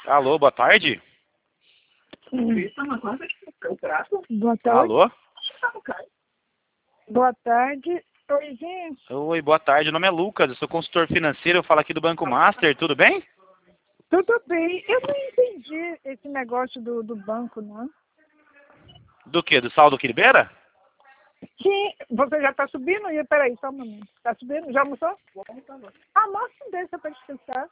Alô, boa tarde? Boa tarde. Alô? Boa tarde. Oi, gente. Oi, boa tarde. Meu nome é Lucas, eu sou consultor financeiro, eu falo aqui do Banco Master, tudo bem? Tudo bem? Eu não entendi esse negócio do banco, não. Do quê? Do saldo que libera? Sim, você já está subindo? E peraí, só um momento. Está subindo? Já almoçou? Almoço deixa para descansar.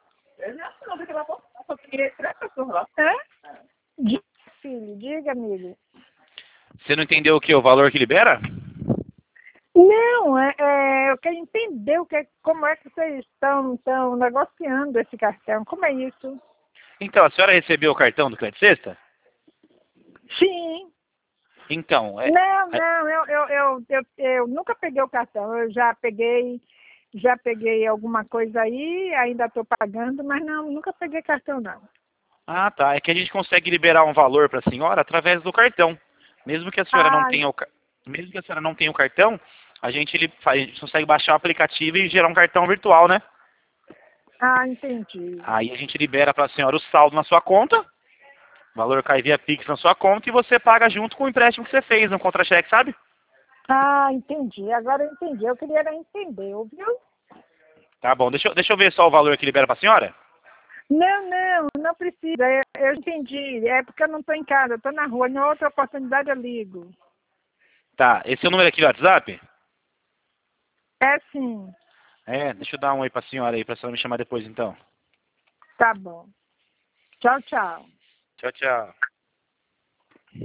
É? Diga, filho. Diga, amigo. Você não entendeu o quê? O valor que libera? Não, eu quero entender como é que vocês estão negociando esse cartão. Como é isso? Então, a senhora recebeu o cartão do Crédito Sexta? Sim. Então, Não, eu nunca peguei o cartão. Eu já peguei alguma coisa aí, ainda estou pagando, mas não, nunca peguei cartão não. Ah, tá. É que a gente consegue liberar um valor para a senhora através do cartão. Mesmo que a senhora não Ah, tenha mesmo que a senhora não tenha o cartão, a gente consegue baixar o aplicativo e gerar um cartão virtual, né? entendi. Aí a gente libera para a senhora o saldo na sua conta, o valor cai via Pix na sua conta e você paga junto com o empréstimo que você fez no contra-cheque, sabe? Entendi. Agora eu entendi. Eu queria era entender, viu? Tá bom, deixa eu ver só o valor que libera para a senhora. Não precisa. Eu entendi. É porque eu não estou em casa, eu estou na rua. Em outra oportunidade eu ligo. Tá, esse é o número aqui do WhatsApp? É sim. É, deixa eu dar um oi para a senhora aí, para a senhora me chamar depois então. Tá bom. Tchau, tchau. Tchau, tchau.